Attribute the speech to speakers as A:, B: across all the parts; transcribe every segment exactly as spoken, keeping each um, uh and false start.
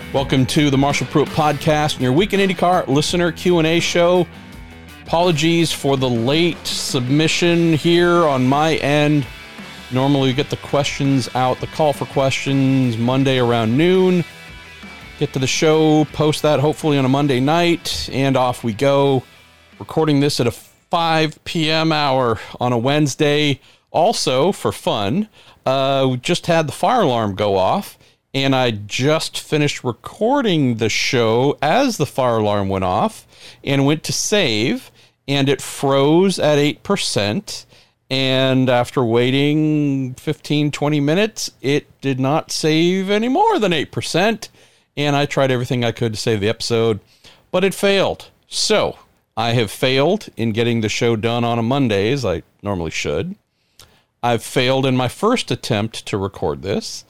A: Welcome to the Marshall Pruitt Podcast and your Weekend IndyCar listener Q and A show. Apologies for the late submission here on my end. Normally we get the questions out, the call for questions Monday around noon. Get to the show, post that hopefully on a Monday night, and off we go. Recording this at a five p.m. hour on a Wednesday. Also, for fun, uh, we just had the fire alarm go off, and I just finished recording the show as the fire alarm went off and went to save, and it froze at eight percent. And after waiting fifteen, twenty minutes, it did not save any more than eight percent. And I tried everything I could to save the episode, but it failed. So I have failed in getting the show done on a Monday, as I normally should. I've failed in my first attempt to record this.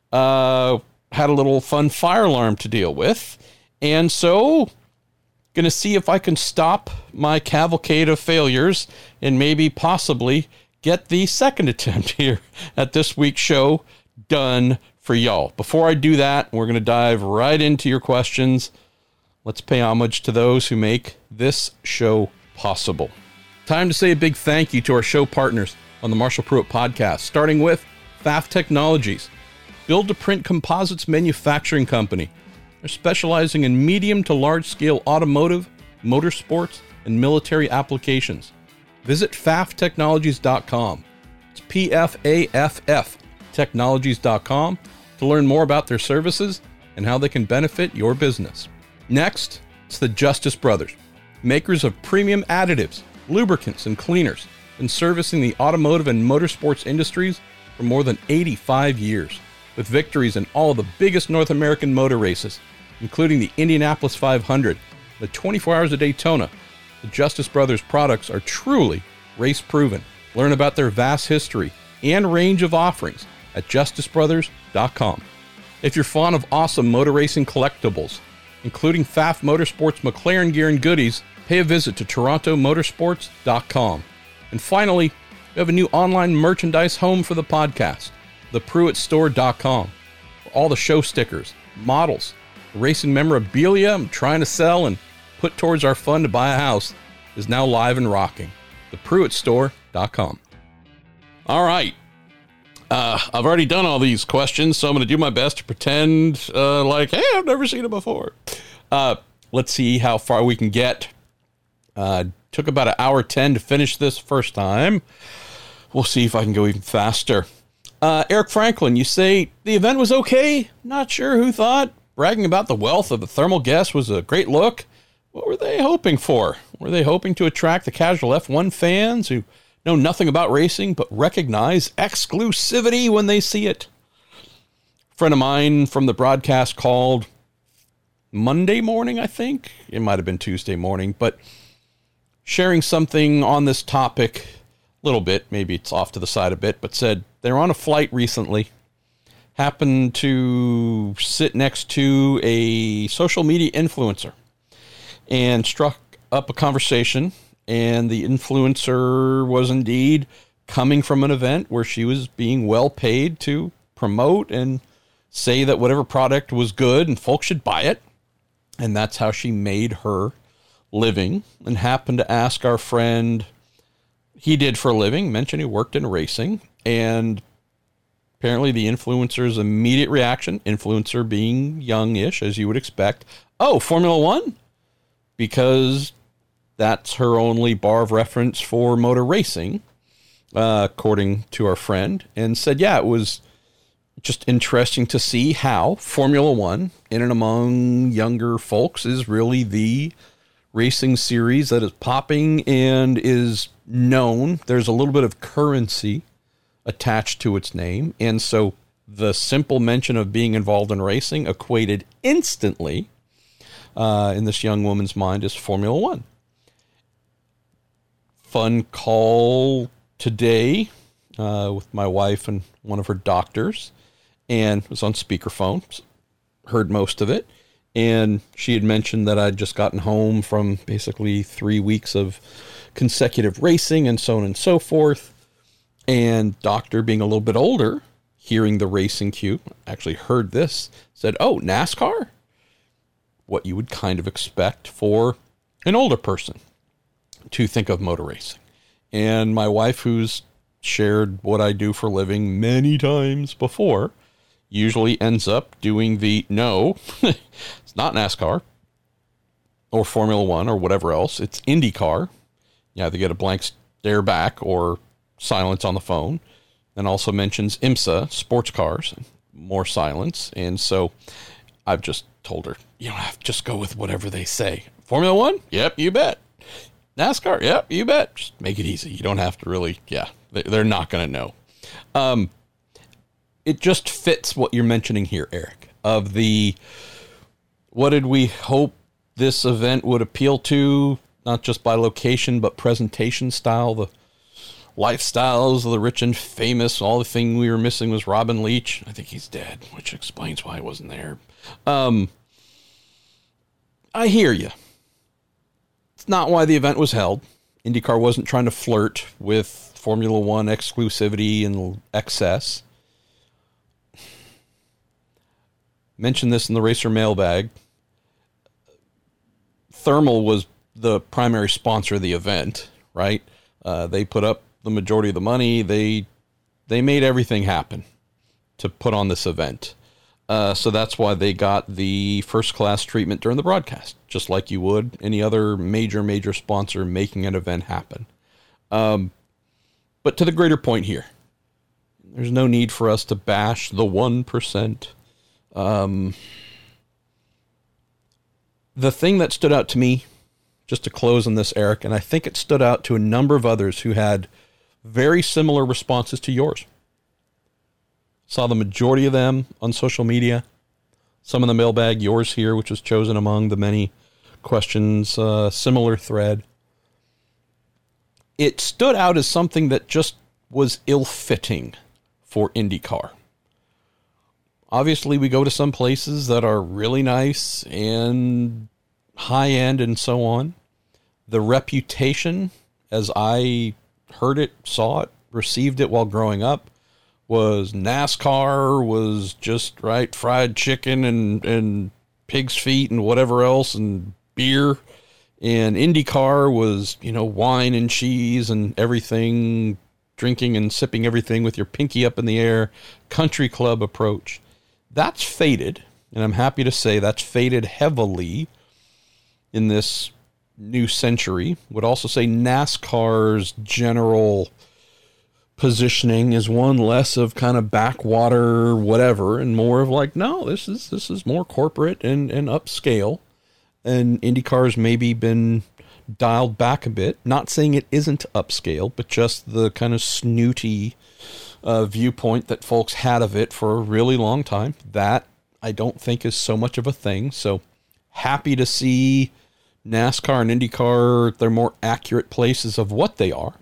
A: Uh, had a little fun fire alarm to deal with. And so going to see if I can stop my cavalcade of failures and maybe possibly get the second attempt here at this week's show done for y'all. Before I do that, we're going to dive right into your questions. Let's pay homage to those who make this show possible. Time to say a big thank you to our show partners on the Marshall Pruitt Podcast, starting with F A F Technologies, build-to-print composites manufacturing company. They're specializing in medium to large-scale automotive, motorsports, and military applications. Visit F A F technologies dot com. It's P F A F F technologies dot com to learn more about their services and how they can benefit your business. Next, it's the Justice Brothers, makers of premium additives, lubricants, and cleaners, been servicing the automotive and motorsports industries for more than eighty-five years, with victories in all the biggest North American motor races, including the Indianapolis five hundred, the twenty-four Hours of Daytona. The Justice Brothers products are truly race-proven. Learn about their vast history and range of offerings at justice brothers dot com. If you're fond of awesome motor racing collectibles, including F A F Motorsports McLaren gear and goodies, pay a visit to toronto motorsports dot com. And finally, we have a new online merchandise home for the podcast, the pruitt store dot com. For all the show stickers, models, racing memorabilia I'm trying to sell and put towards our fund to buy a house is now live and rocking. the pruitt store dot com. All right. Uh, I've already done all these questions, so I'm going to do my best to pretend uh, like, hey, I've never seen it before. Uh, let's see how far we can get. Uh, took about an hour ten to finish this first time. We'll see if I can go even faster. Uh, Eric Franklin, you say the event was okay. Not sure who thought bragging about the wealth of the thermal guest was a great look. What were they hoping for? Were they hoping to attract the casual F one fans who know nothing about racing but recognize exclusivity when they see it? A friend of mine from the broadcast called Monday morning, I think. It might have been Tuesday morning, but sharing something on this topic a little bit, maybe it's off to the side a bit, but said they were on a flight recently, happened to sit next to a social media influencer and struck up a conversation, and the influencer was indeed coming from an event where she was being well paid to promote and say that whatever product was good and folks should buy it. And that's how she made her living, and happened to ask our friend, he did for a living, mentioned he worked in racing, and apparently the influencer's immediate reaction, influencer being youngish, as you would expect, oh, Formula One? Because that's her only bar of reference for motor racing, uh, according to our friend, and said, yeah, it was just interesting to see how Formula One, in and among younger folks, is really the racing series that is popping and is known. There's a little bit of currency attached to its name, and so the simple mention of being involved in racing equated instantly uh, in this young woman's mind as Formula One. Fun call today uh, with my wife and one of her doctors, and it was on speakerphone, heard most of it, and she had mentioned that I'd just gotten home from basically three weeks of consecutive racing and so on and so forth. And doctor, being a little bit older, hearing the racing cue, actually heard this, said, oh, NASCAR? what you would kind of expect for an older person to think of motor racing. And my wife, who's shared what I do for a living many times before, usually ends up doing the, no, it's not NASCAR or Formula One or whatever else. It's IndyCar. You either get a blank stare back or silence on the phone. And also mentions IMSA, sports cars, more silence. And so I've just told her, you don't have to just go with whatever they say. Formula One? Yep, you bet. NASCAR? Yep, you bet. Just make it easy. You don't have to really, yeah, they're not going to know. Um, it just fits what you're mentioning here, Eric, of the, what did we hope this event would appeal to, not just by location, but presentation style, the lifestyles of the rich and famous. All the thing we were missing was Robin Leach. I think he's dead, which explains why he wasn't there. Um, I hear you. It's not why the event was held. IndyCar wasn't trying to flirt with Formula One exclusivity and excess. Mentioned this in the Racer mailbag. Thermal was the primary sponsor of the event, right? Uh, they put up the majority of the money. They they made everything happen to put on this event. Uh, so that's why they got the first class treatment during the broadcast, just like you would any other major, major sponsor making an event happen. Um, but to the greater point here, there's no need for us to bash the one percent. Um, the thing that stood out to me, just to close on this, Eric, and I think it stood out to a number of others who had very similar responses to yours. Saw the majority of them on social media. Some in the mailbag, yours here, which was chosen among the many questions, uh, similar thread. It stood out as something that just was ill-fitting for IndyCar. Obviously, we go to some places that are really nice and high-end and so on. The reputation, as I heard it, saw it, received it while growing up, was NASCAR was just, right, fried chicken and, and pig's feet and whatever else and beer. And IndyCar was, you know, wine and cheese and everything, drinking and sipping everything with your pinky up in the air, country club approach. That's faded, and I'm happy to say that's faded heavily in this new century. Would also say NASCAR's general positioning is one less of kind of backwater whatever and more of like, no, this is this is more corporate and, and upscale. And IndyCar's maybe been dialed back a bit. Not saying it isn't upscale, but just the kind of snooty uh, viewpoint that folks had of it for a really long time. That I don't think is so much of a thing. So happy to see NASCAR and IndyCar, they're more accurate places of what they are.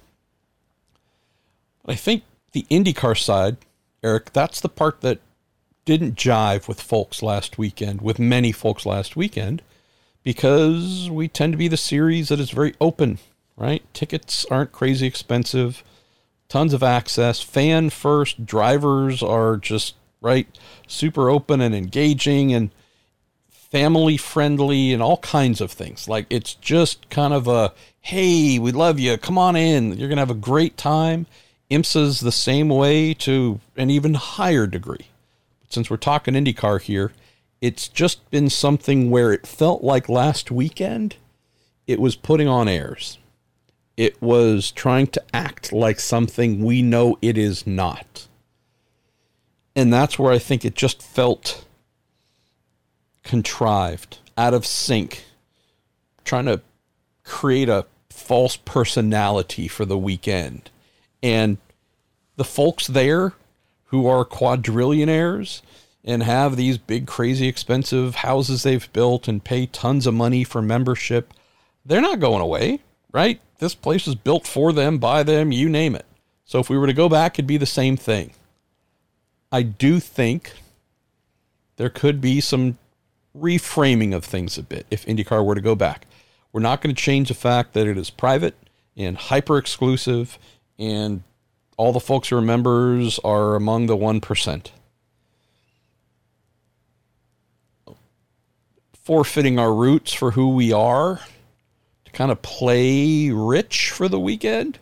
A: I think the IndyCar side, Eric, that's the part that didn't jive with folks last weekend, with many folks last weekend, because we tend to be the series that is very open, right? Tickets aren't crazy expensive, tons of access, fan first, drivers are just, right, super open and engaging and family friendly and all kinds of things. Like, it's just kind of a, hey, we love you, come on in, you're going to have a great time. IMSA's the same way to an even higher degree. But since we're talking IndyCar here, it's just been something where it felt like last weekend it was putting on airs. It was trying to act like something we know it is not. And that's where I think it just felt contrived, out of sync, trying to create a false personality for the weekend. And the folks there who are quadrillionaires and have these big, crazy, expensive houses they've built and pay tons of money for membership, they're not going away, right? This place is built for them, by them, you name it. So if we were to go back, it'd be the same thing. I do think there could be some reframing of things a bit if IndyCar were to go back. We're not going to change the fact that it is private and hyper exclusive and all the folks who are members are among the one percent. forfeiting our roots for who we are to kind of play rich for the weekend.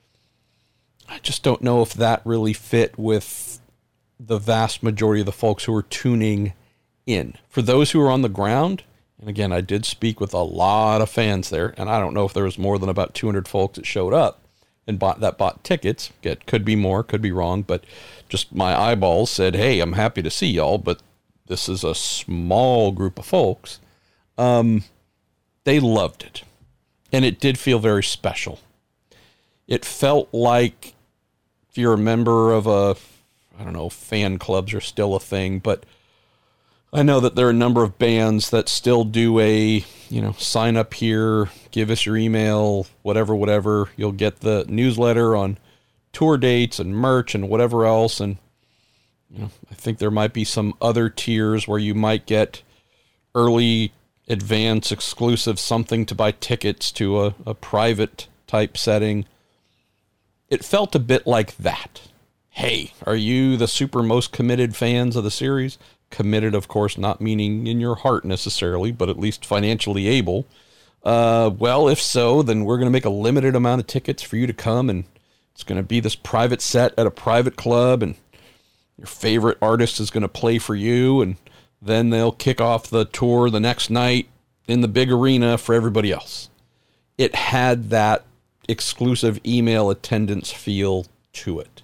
A: I just don't know if that really fit with the vast majority of the folks who are tuning in. For those who are on the ground, and again, I did speak with a lot of fans there, and I don't know if there was more than about two hundred folks that showed up and bought that bought tickets. It could be more, could be wrong, but just my eyeballs said, hey, I'm happy to see y'all, but this is a small group of folks. Um, they loved it, and it did feel very special. It felt like, if you're a member of a, I don't know, fan clubs are still a thing, but I know that there are a number of bands that still do a, you know, sign up here, give us your email, whatever, whatever. You'll get the newsletter on tour dates and merch and whatever else. And, you know, I think there might be some other tiers where you might get early, advance, exclusive something to buy tickets to a, a private type setting. It felt a bit like that. Hey, are you the super most committed fans of the series? Committed, of course, not meaning in your heart necessarily, but at least financially able. Uh, well, if so, then we're going to make a limited amount of tickets for you to come, and it's going to be this private set at a private club, and your favorite artist is going to play for you, and then they'll kick off the tour the next night in the big arena for everybody else. It had that exclusive email attendance feel to it.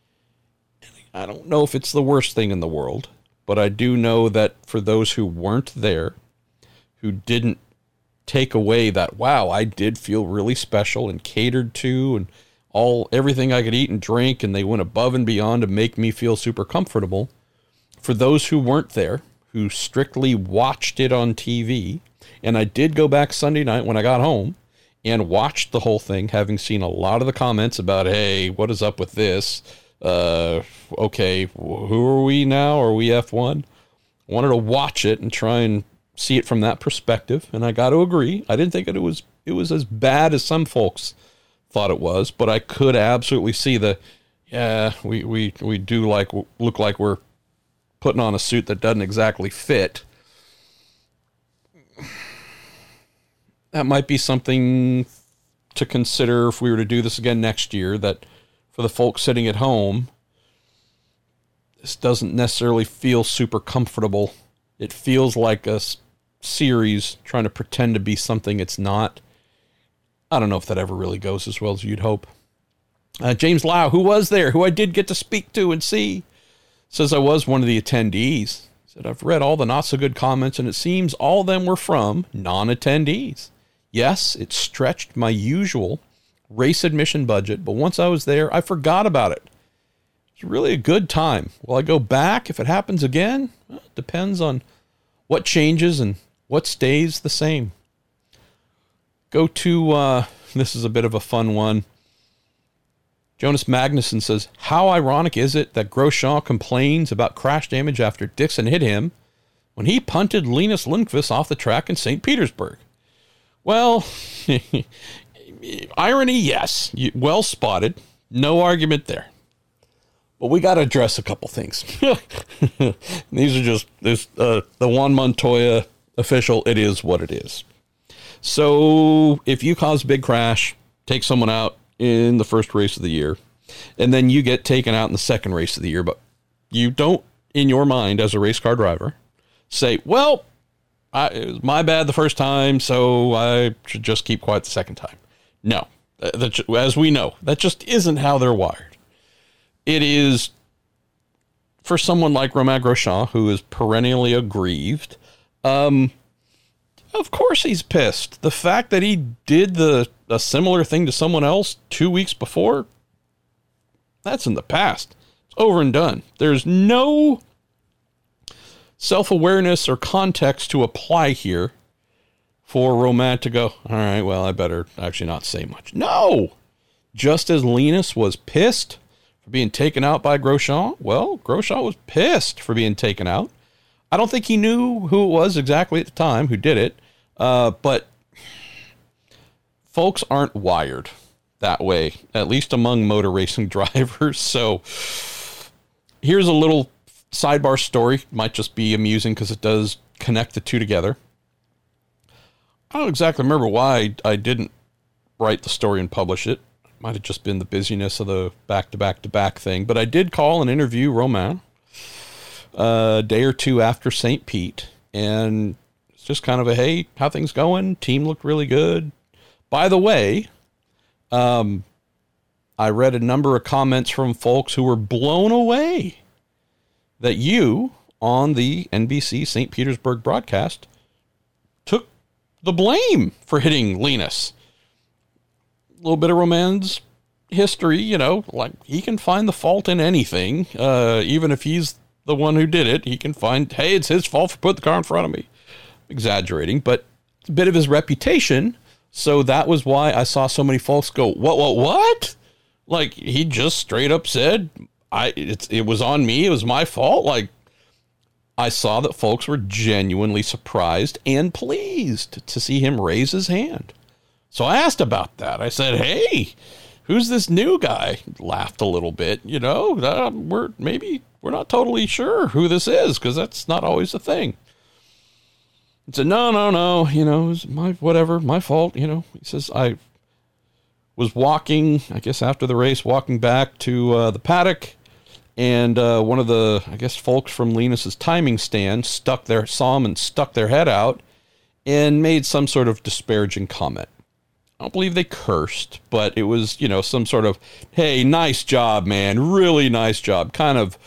A: I don't know if it's the worst thing in the world, but I do know that for those who weren't there, who didn't take away that, wow, I did feel really special and catered to and all everything I could eat and drink, and they went above and beyond to make me feel super comfortable. For those who weren't there, who strictly watched it on T V, and I did go back Sunday night when I got home and watched the whole thing, having seen a lot of the comments about, hey, what is up with this? Uh, okay, who are we now? Are we F one? I wanted to watch it and try and see it from that perspective, and I got to agree. I didn't think it was it was as bad as some folks thought it was, but I could absolutely see the, yeah, we we we do like look like we're putting on a suit that doesn't exactly fit. That might be something to consider if we were to do this again next year, that for the folks sitting at home, this doesn't necessarily feel super comfortable. It feels like a series trying to pretend to be something it's not. I don't know if that ever really goes as well as you'd hope. Uh, James Lau, who was there, who I did get to speak to and see, says I was one of the attendees. Said, I've read all the not so good comments, and it seems all of them were from non-attendees. Yes, it stretched my usual race admission budget, but once I was there, I forgot about it. It's really a good time. Will I go back if it happens again? Well, it depends on what changes and what stays the same. Go to, uh, this is a bit of a fun one. Jonas Magnuson says, how ironic is it that Grosjean complains about crash damage after Dixon hit him when he punted Linus Lundqvist off the track in Saint Petersburg? Well, irony, yes. Well spotted. No argument there. But we got to address a couple things. These are just this, uh, the Juan Montoya official. It is what it is. So if you cause a big crash, take someone out in the first race of the year, and then you get taken out in the second race of the year, but you don't, in your mind as a race car driver, say, well, I, it was my bad the first time, so I should just keep quiet the second time. No, that, as we know, that just isn't how they're wired. It is, for someone like Romain Grosjean, who is perennially aggrieved, um, of course he's pissed. The fact that he did the a similar thing to someone else two weeks before, that's in the past. It's over and done. There's no self-awareness or context to apply here for Romain to go, all right, well, I better actually not say much. No! Just as Linus was pissed for being taken out by Grosjean, well, Grosjean was pissed for being taken out. I don't think he knew who it was exactly at the time who did it, uh, but folks aren't wired that way, at least among motor racing drivers. So here's a little sidebar story. Might just be amusing because it does connect the two together. I don't exactly remember why I didn't write the story and publish it. Might have just been the busyness of the back-to-back-to-back thing. But I did call and interview Romain a day or two after Saint Pete. And it's just kind of a, hey, how things going? Team looked really good. By the way, um, I read a number of comments from folks who were blown away that you, on the N B C Saint Petersburg broadcast, took the blame for hitting Linus. A little bit of Romain's history, you know, like he can find the fault in anything. Uh, even if he's the one who did it, he can find, hey, it's his fault for putting the car in front of me. Exaggerating, but it's a bit of his reputation. So that was why I saw so many folks go, what, what, what? Like he just straight up said, I, it's, it was on me. It was my fault. Like I saw that folks were genuinely surprised and pleased to see him raise his hand. So I asked about that. I said, hey, who's this new guy? Laughed a little bit, you know, uh, we're maybe we're not totally sure who this is because that's not always a thing. He said, no, no, no, you know, it's my, whatever, my fault. You know, he says, I was walking, I guess after the race, walking back to uh, the paddock. And uh, one of the, I guess, folks from Linus's timing stand stuck their, saw him and stuck their head out and made some sort of disparaging comment. I don't believe they cursed, but it was, you know, some sort of, hey, nice job, man. Really nice job. Kind of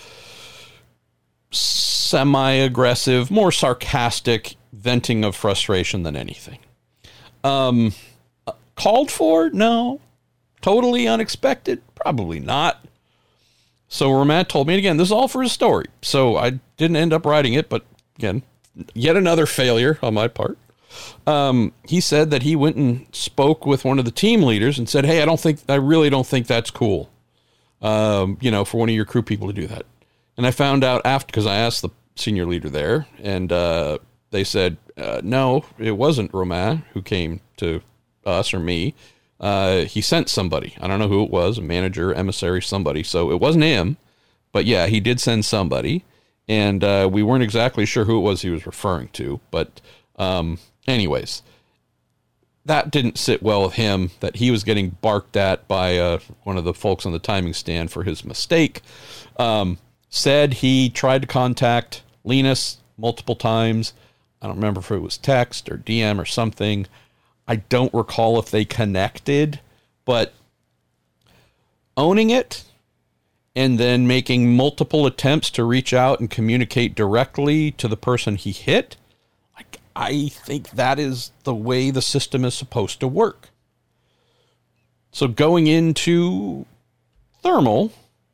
A: semi-aggressive, more sarcastic venting of frustration than anything. Um, called for? No. Totally unexpected? Probably not. So Romain told me, and again, this is all for his story. So I didn't end up writing it, but again, yet another failure on my part. Um, he said that he went and spoke with one of the team leaders and said, hey, I don't think, I really don't think that's cool. Um, you know, for one of your crew people to do that. And I found out after, because I asked the senior leader there, and uh, they said, uh, no, it wasn't Romain who came to us or me. Uh, he sent somebody. I don't know who it was, a manager, emissary, somebody. So it wasn't him, but yeah, he did send somebody. And uh, we weren't exactly sure who it was he was referring to. But um, anyways, that didn't sit well with him, that he was getting barked at by uh, one of the folks on the timing stand for his mistake. Um, said he tried to contact Linus multiple times. I don't remember if it was text or D M or something. I don't recall if they connected, but owning it and then making multiple attempts to reach out and communicate directly to the person he hit, like I think that is the way the system is supposed to work. So going into thermal,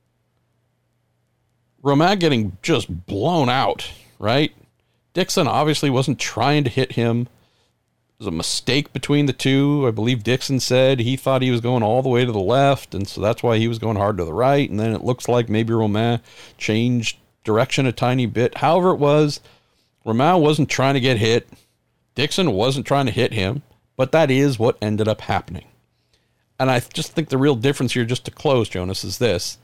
A: Romain getting just blown out, right? Dixon obviously wasn't trying to hit him. It was a mistake between the two. I believe Dixon said he thought he was going all the way to the left, and so that's why he was going hard to the right. And then it looks like maybe Romain changed direction a tiny bit. However it was, Romain wasn't trying to get hit. Dixon wasn't trying to hit him, but that is what ended up happening. And I just think the real difference here, just to close, Jonas, is this.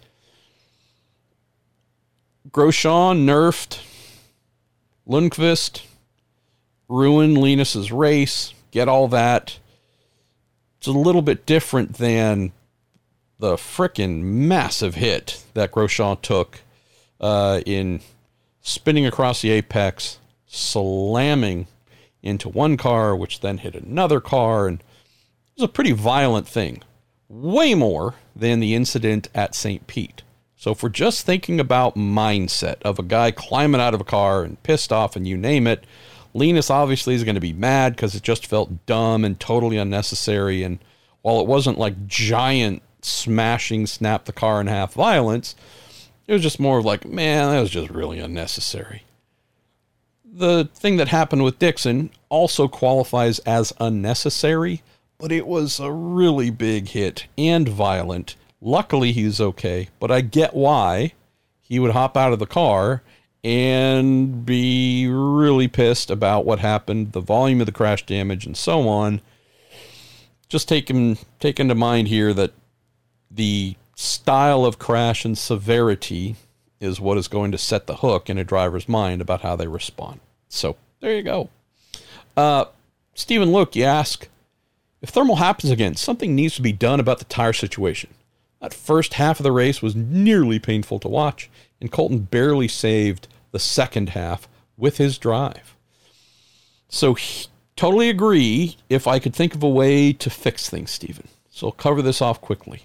A: Grosjean nerfed Lundqvist, ruin Linus's race, get all that. It's a little bit different than the frickin' massive hit that Grosjean took uh, in spinning across the apex, slamming into one car, which then hit another car, and it was a pretty violent thing. Way more than the incident at Saint Pete. So if we're just thinking about mindset of a guy climbing out of a car and pissed off and you name it, Linus obviously is going to be mad because it just felt dumb and totally unnecessary. And while it wasn't like giant smashing, snap the car in half violence, it was just more of like, man, that was just really unnecessary. The thing that happened with Dixon also qualifies as unnecessary, but it was a really big hit and violent. Luckily, he's okay, but I get why he would hop out of the car and be really pissed about what happened, the volume of the crash damage, and so on. Just take him, take into mind here that the style of crash and severity is what is going to set the hook in a driver's mind about how they respond. So there you go. Uh, Stephen, look, you ask, if thermal happens again, something needs to be done about the tire situation. That first half of the race was nearly painful to watch, and Colton barely saved the second half with his drive. So, he, totally agree if I could think of a way to fix things, Stephen. So I'll cover this off quickly.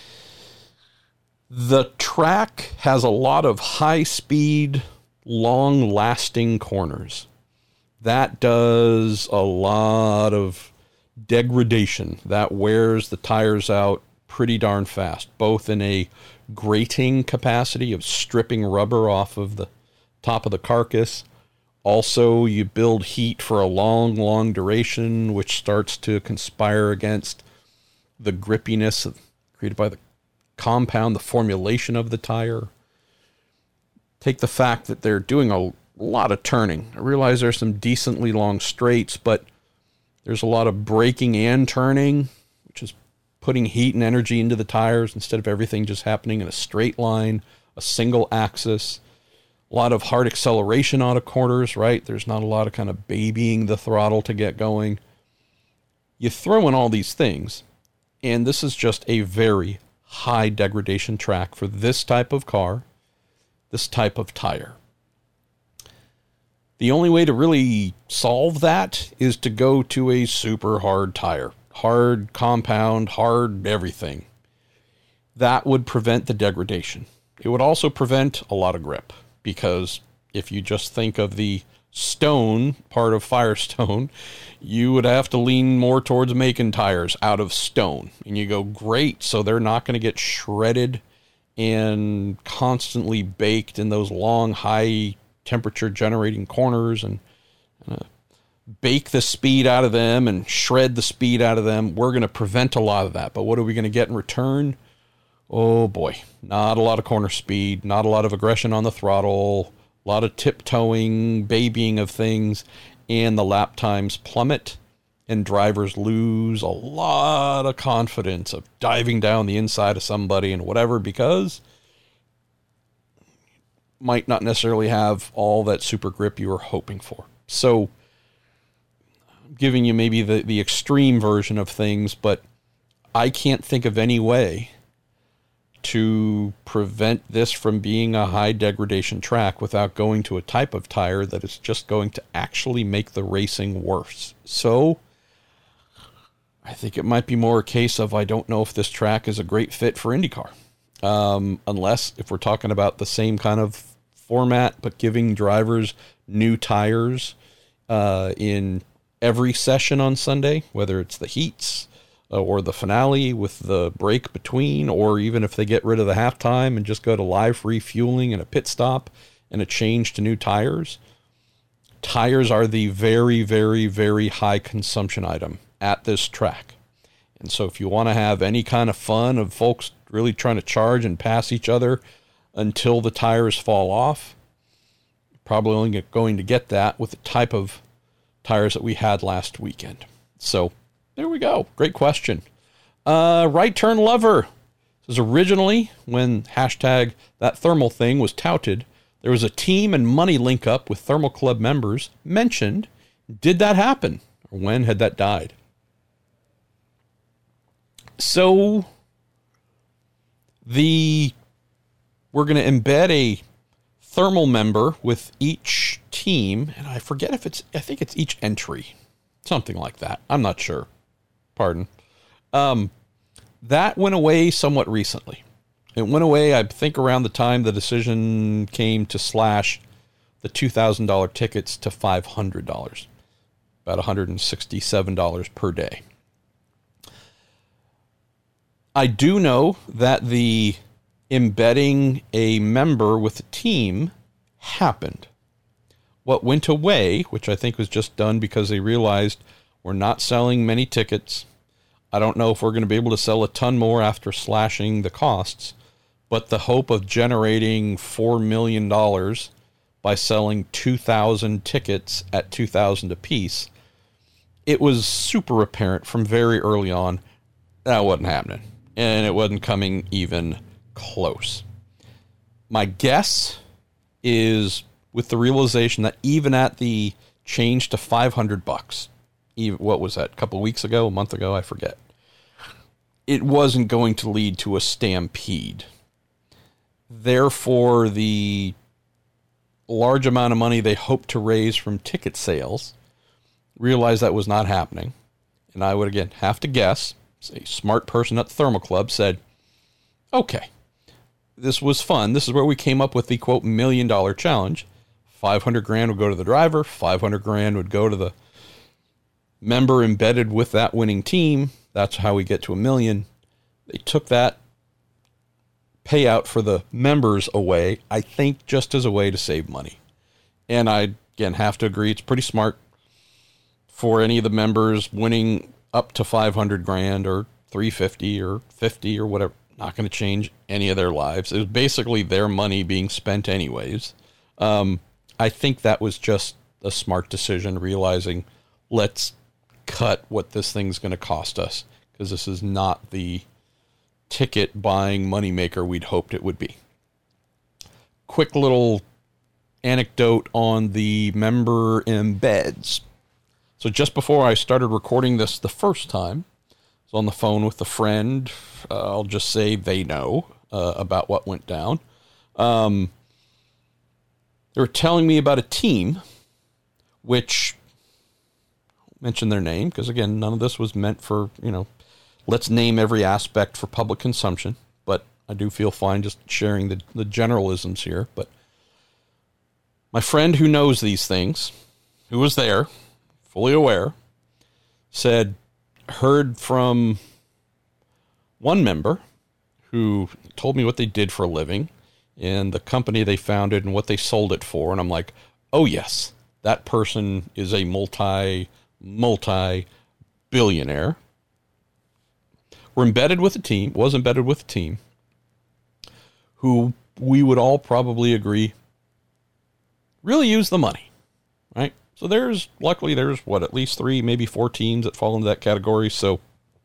A: The track has a lot of high-speed, long-lasting corners. That does a lot of degradation. That wears the tires out pretty darn fast, both in a grating capacity of stripping rubber off of the top of the carcass. Also, you build heat for a long, long duration, which starts to conspire against the grippiness of, created by the compound, the formulation of the tire. Take the fact that they're doing a lot of turning. I realize there's some decently long straights, but there's a lot of braking and turning, which is putting heat and energy into the tires instead of everything just happening in a straight line, a single axis. A lot of hard acceleration out of corners, right? There's not a lot of kind of babying the throttle to get going. You throw in all these things, and this is just a very high degradation track for this type of car, this type of tire. The only way to really solve that is to go to a super hard tire. Hard compound, hard everything. That would prevent the degradation. It would also prevent a lot of grip, because if you just think of the stone part of Firestone, you would have to lean more towards making tires out of stone. And you go, great, so they're not going to get shredded and constantly baked in those long, high temperature generating corners and uh, bake the speed out of them and shred the speed out of them. We're going to prevent a lot of that. But what are we going to get in return? Oh boy, not a lot of corner speed, not a lot of aggression on the throttle, a lot of tiptoeing, babying of things, and the lap times plummet, and drivers lose a lot of confidence of diving down the inside of somebody and whatever, because might not necessarily have all that super grip you were hoping for. So, I'm giving you maybe the, the extreme version of things, but I can't think of any way to prevent this from being a high degradation track without going to a type of tire that is just going to actually make the racing worse. So, I think it might be more a case of I don't know if this track is a great fit for IndyCar. Um, unless if we're talking about the same kind of format, but giving drivers new tires uh, in every session on Sunday, whether it's the heats uh, or the finale with the break between, or even if they get rid of the halftime and just go to live refueling and a pit stop and a change to new tires. Tires are the very, very, very high consumption item at this track. And so if you want to have any kind of fun of folks really trying to charge and pass each other until the tires fall off, probably only going to get that with the type of tires that we had last weekend. So there we go. Great question. Uh, right turn lover says, originally when hashtag that thermal thing was touted, there was a team and money link up with Thermal Club members mentioned. Did that happen? Or when had that died? So the we're going to embed a thermal member with each team, and I forget if it's, I think it's each entry, something like that. I'm not sure. Pardon. Um, that went away somewhat recently. It went away, I think, around the time the decision came to slash the two thousand dollars tickets to five hundred dollars, about one hundred sixty-seven dollars per day. I do know that the embedding a member with a team happened. What went away, which I think was just done because they realized we're not selling many tickets. I don't know if we're going to be able to sell a ton more after slashing the costs, but the hope of generating four million dollars by selling two thousand tickets at two thousand dollars a piece, it was super apparent from very early on that wasn't happening, and it wasn't coming even close. My guess is with the realization that even at the change to five hundred bucks even, what was that, a couple of weeks ago, a month ago, I forget. It wasn't going to lead to a stampede. Therefore, the large amount of money they hoped to raise from ticket sales, realized that was not happening. And I would, again, have to guess, a smart person at the Thermal Club said, okay, this was fun. This is where we came up with the, quote, million dollar challenge. five hundred grand would go to the driver. five hundred grand would go to the member embedded with that winning team. That's how we get to a million. They took that payout for the members away, I think just as a way to save money. And I, again, have to agree, it's pretty smart for any of the members winning up to five hundred grand or three fifty or fifty or whatever. Not going to change any of their lives. It was basically their money being spent anyways. Um, I think that was just a smart decision, realizing let's cut what this thing's going to cost us, because this is not the ticket buying moneymaker we'd hoped it would be. Quick little anecdote on the member embeds. So just before I started recording this the first time, I was on the phone with a friend. Uh, I'll just say they know uh, about what went down. Um, they were telling me about a team, which, I'll mention their name, because again, none of this was meant for, you know, let's name every aspect for public consumption, but I do feel fine just sharing the, the generalisms here. But my friend who knows these things, who was there, fully aware, said, heard from one member who told me what they did for a living and the company they founded and what they sold it for. And I'm like, oh yes, that person is a multi, multi billionaire. We're embedded with a team, was embedded with a team who we would all probably agree really use the money, right? So there's, luckily there's what, at least three, maybe four teams that fall into that category. So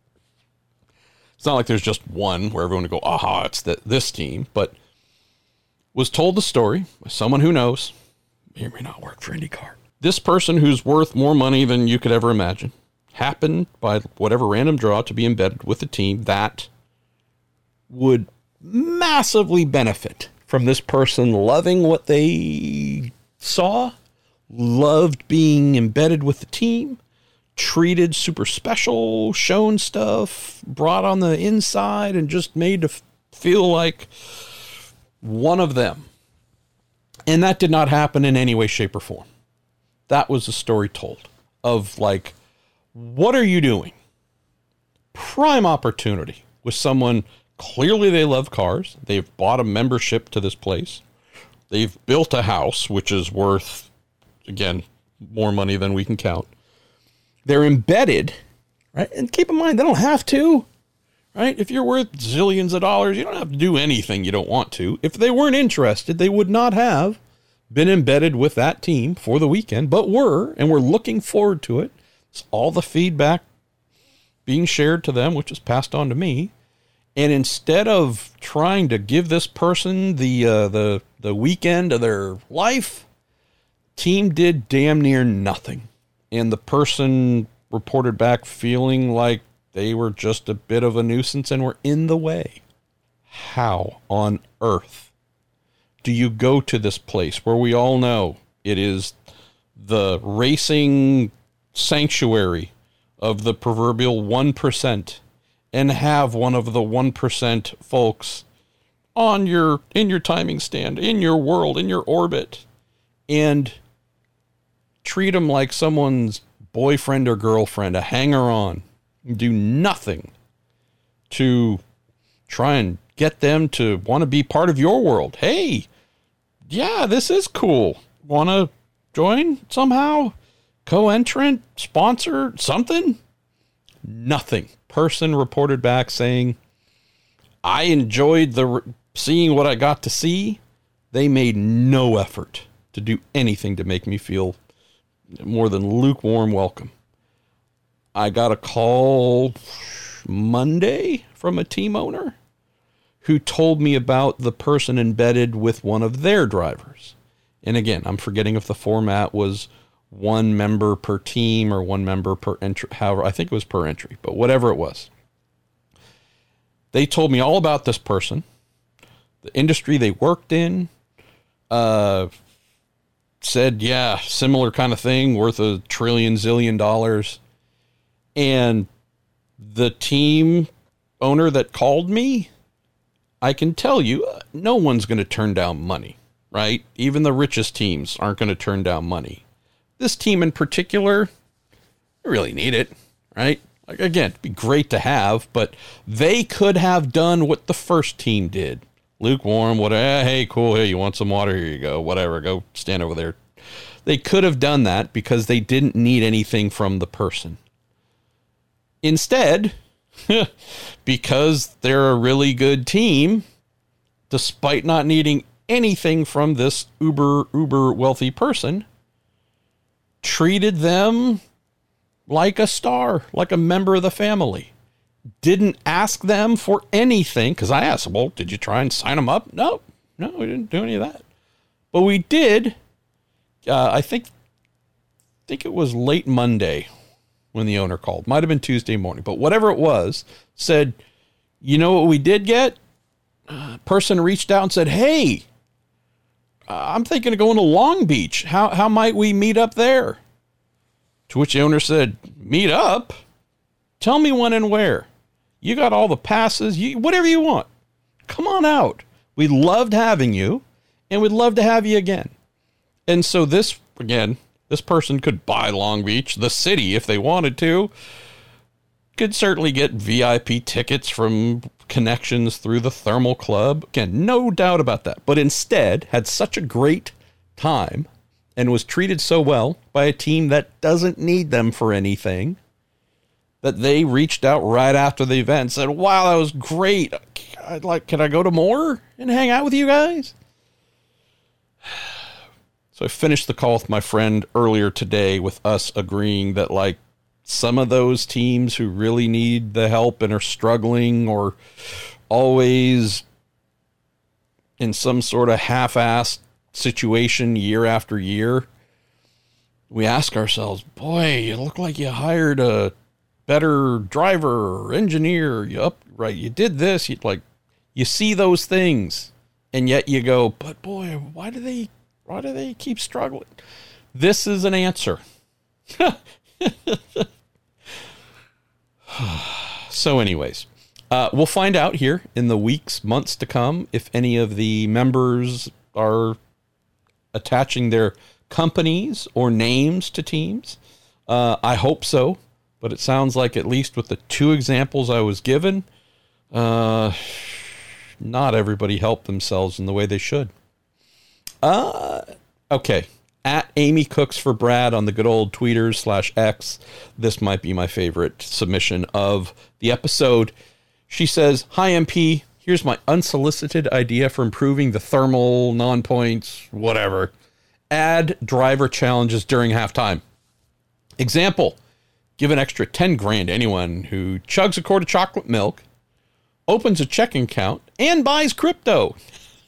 A: it's not like there's just one where everyone would go, aha, it's the, this team, but was told the story by someone who knows, may or may not work for IndyCar. This person who's worth more money than you could ever imagine happened by whatever random draw to be embedded with a team that would massively benefit from this person loving what they saw, loved being embedded with the team, treated super special, shown stuff, brought on the inside, and just made to feel like one of them. And that did not happen in any way, shape, or form. That was the story told of, like, what are you doing? Prime opportunity with someone, clearly they love cars. They've bought a membership to this place. They've built a house, which is worth, again, more money than we can count. They're embedded, right? And keep in mind, they don't have to, right? If you're worth zillions of dollars, you don't have to do anything you don't want to. If they weren't interested, they would not have been embedded with that team for the weekend, but were, and we're looking forward to it. It's all the feedback being shared to them, which is passed on to me. And instead of trying to give this person the uh, the the weekend of their life, team did damn near nothing. And the person reported back feeling like they were just a bit of a nuisance and were in the way. How on earth do you go to this place where we all know it is the racing sanctuary of the proverbial one percent and have one of the one percent folks on your, in your timing stand, in your world, in your orbit, and treat them like someone's boyfriend or girlfriend, a hanger-on, do nothing to try and get them to want to be part of your world. Hey, yeah, this is cool. Want to join somehow? Co-entrant? Sponsor? Something? Nothing. Person reported back saying, I enjoyed the seeing what I got to see. They made no effort to do anything to make me feel more than lukewarm welcome. I got a call Monday from a team owner who told me about the person embedded with one of their drivers. And again, I'm forgetting if the format was one member per team or one member per entry. However, I think it was per entry, but whatever it was. They told me all about this person, the industry they worked in, uh, said, yeah, similar kind of thing, worth a trillion, zillion dollars. And the team owner that called me, I can tell you, no one's going to turn down money, right? Even the richest teams aren't going to turn down money. This team in particular, they really need it, right? Like, again, it'd be great to have, but they could have done what the first team did. Lukewarm, whatever. Hey, cool. Hey, you want some water? Here you go. Whatever. Go stand over there. They could have done that because they didn't need anything from the person. Instead, because they're a really good team, despite not needing anything from this uber, uber wealthy person, treated them like a star, like a member of the family. Didn't ask them for anything, because I asked, well, did you try and sign them up? No, no, we didn't do any of that. But we did, uh, I think, think it was late Monday when the owner called. Might have been Tuesday morning, but whatever it was, said, you know what we did get? A person reached out and said, hey, I'm thinking of going to Long Beach. How, how might we meet up there? To which the owner said, meet up? Tell me when and where. You got all the passes, you, whatever you want. Come on out. We loved having you, and we'd love to have you again. And so this, again, this person could buy Long Beach, the city, if they wanted to. Could certainly get V I P tickets from connections through the Thermal Club. Again, no doubt about that. But instead, had such a great time and was treated so well by a team that doesn't need them for anything, that they reached out right after the event and said, wow, that was great. I'd like, can I go to more and hang out with you guys? So I finished the call with my friend earlier today with us agreeing that, like, some of those teams who really need the help and are struggling or always in some sort of half-assed situation year after year, we ask ourselves, boy, you look like you hired a better driver or engineer. You up, right? You did this. You like, you see those things, and yet you go, but boy, why do they, why do they keep struggling? This is an answer. So anyways, uh, we'll find out here in the weeks, months to come, if any of the members are attaching their companies or names to teams. Uh, I hope so. But it sounds like, at least with the two examples I was given, uh, not everybody helped themselves in the way they should. Uh, okay. At Amy Cooks for Brad on the good old tweeters slash X. This might be my favorite submission of the episode. She says, hi, M P. Here's my unsolicited idea for improving the thermal, non-points, whatever. Add driver challenges during halftime. Example. Give an extra ten grand to anyone who chugs a quart of chocolate milk, opens a checking account, and buys crypto.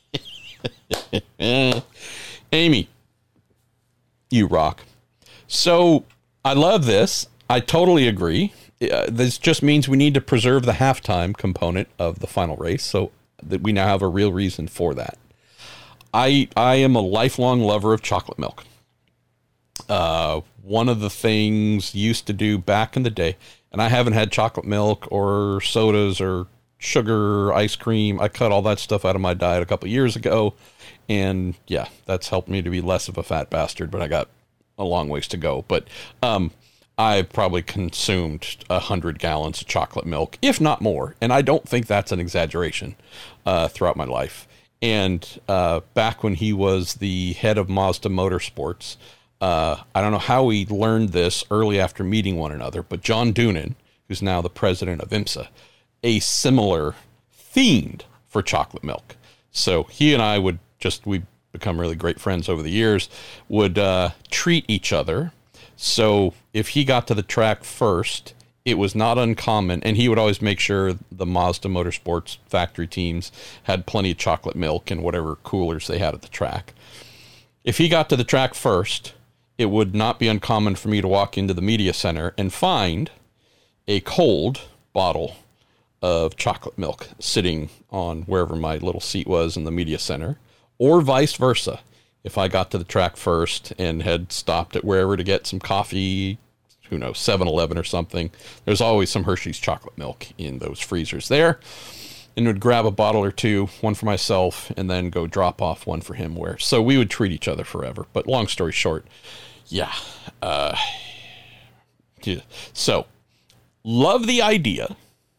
A: Amy, you rock. So I love this. I totally agree. Uh, this just means we need to preserve the halftime component of the final race, so that we now have a real reason for that. I I am a lifelong lover of chocolate milk. Uh, one of the things used to do back in the day, and I haven't had chocolate milk or sodas or sugar, ice cream. I cut all that stuff out of my diet a couple of years ago. And yeah, that's helped me to be less of a fat bastard, but I got a long ways to go. But, um, I've probably consumed a hundred gallons of chocolate milk, if not more. And I don't think that's an exaggeration, uh, throughout my life. And, uh, back when he was the head of Mazda Motorsports, Uh, I don't know how we learned this early after meeting one another, but John Doonan, who's now the president of IMSA, a similar fiend for chocolate milk. So he and I would just, we become really great friends over the years, would uh, treat each other. So if he got to the track first, it was not uncommon, and he would always make sure the Mazda Motorsports factory teams had plenty of chocolate milk and whatever coolers they had at the track. If he got to the track first, it would not be uncommon for me to walk into the media center and find a cold bottle of chocolate milk sitting on wherever my little seat was in the media center, or vice versa. If I got to the track first and had stopped at wherever to get some coffee, who knows, seven eleven or something, there's always some Hershey's chocolate milk in those freezers there. And would grab a bottle or two, one for myself, and then go drop off one for him. Where so we would treat each other forever. But long story short, yeah. Uh, yeah. So, love the idea,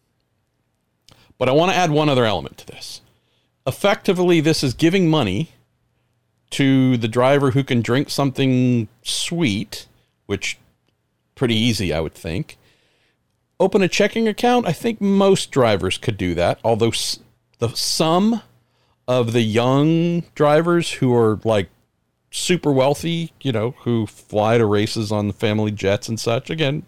A: but I want to add one other element to this. Effectively, this is giving money to the driver who can drink something sweet, which pretty easy, I would think. Open a checking account. I think most drivers could do that, although the some of the young drivers who are like super wealthy, you know, who fly to races on the family jets and such, again,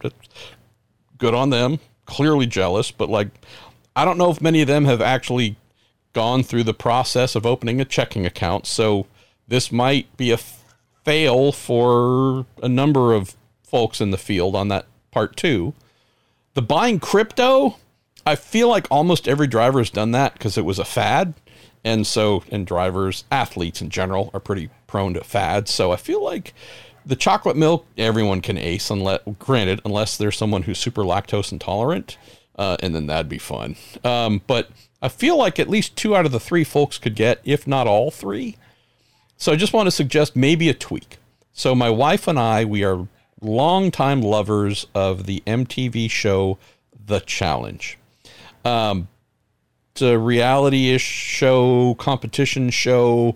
A: good on them, clearly jealous, but like, I don't know if many of them have actually gone through the process of opening a checking account. So this might be a fail for a number of folks in the field on that part too. The buying crypto, I feel like almost every driver has done that because it was a fad. And so, and drivers, athletes in general, are pretty prone to fads. So I feel like the chocolate milk, everyone can ace, unless, granted, unless there's someone who's super lactose intolerant, uh, and then that'd be fun. Um, but I feel like at least two out of the three folks could get, if not all three. So I just want to suggest maybe a tweak. So my wife and I, we are longtime lovers of the M T V show The Challenge. Um, it's a reality-ish show, competition show.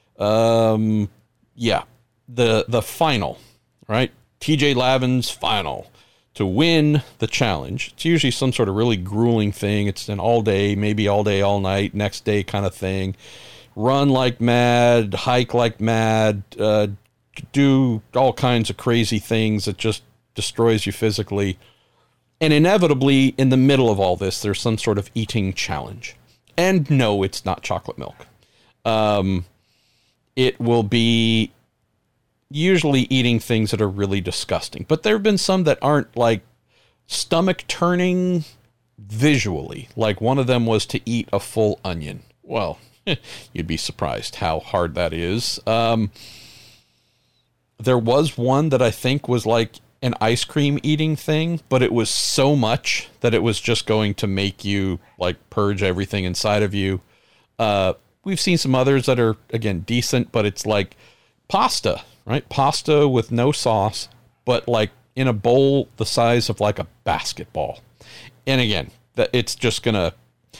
A: Um, yeah, the the final, right? T J Lavin's final to win the challenge. It's usually some sort of really grueling thing. It's an all day, maybe all day, all night, next day kind of thing. Run like mad, hike like mad, uh, do all kinds of crazy things that just destroys you physically. And inevitably, in the middle of all this, there's some sort of eating challenge. And no, it's not chocolate milk. Um, it will be usually eating things that are really disgusting. But there have been some that aren't like stomach turning visually. Like one of them was to eat a full onion. Well, you'd be surprised how hard that is. Um, There was one that I think was like an ice cream eating thing, but it was so much that it was just going to make you like purge everything inside of you. Uh, we've seen some others that are, again, decent, but it's like pasta, right? Pasta with no sauce, but like in a bowl the size of like a basketball. And again, that it's just going to,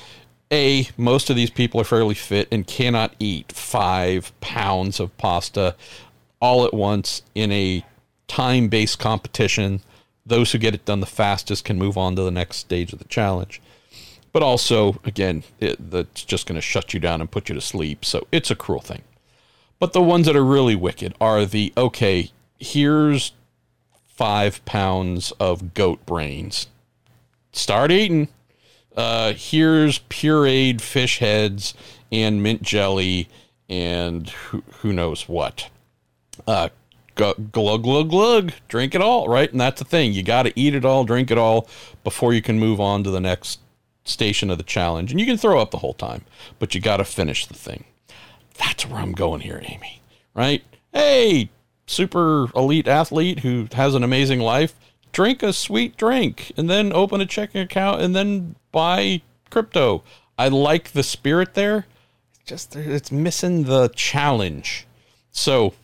A: A, most of these people are fairly fit and cannot eat five pounds of pasta all at once in a time-based competition. Those who get it done the fastest can move on to the next stage of the challenge. But also, again, it, that's just going to shut you down and put you to sleep. So it's a cruel thing. But the ones that are really wicked are the, okay, here's five pounds of goat brains. Start eating. Uh, here's pureed fish heads and mint jelly and who, who knows what. Uh, glug, glug, glug, drink it all, right? And that's the thing. You got to eat it all, drink it all before you can move on to the next station of the challenge. And you can throw up the whole time, but you got to finish the thing. That's where I'm going here, Amy, right? Hey, super elite athlete who has an amazing life, drink a sweet drink and then open a checking account and then buy crypto. I like the spirit there. It's just, it's missing the challenge. So,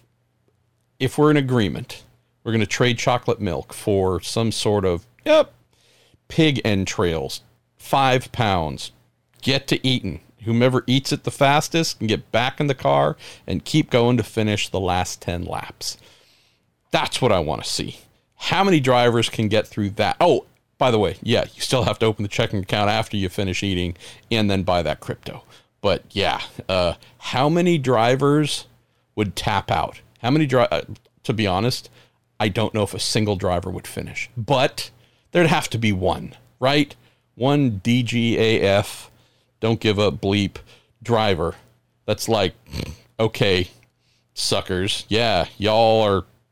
A: if we're in agreement, we're going to trade chocolate milk for some sort of, yep, pig entrails, five pounds, get to eating. Whomever eats it the fastest can get back in the car and keep going to finish the last ten laps. That's what I want to see. How many drivers can get through that? Oh, by the way, yeah, you still have to open the checking account after you finish eating and then buy that crypto. But yeah, uh, how many drivers would tap out? How many dri- uh, to be honest, I don't know if a single driver would finish, but there'd have to be one, right? One D G A F, don't give up bleep driver. That's like, okay, suckers. Yeah, y'all are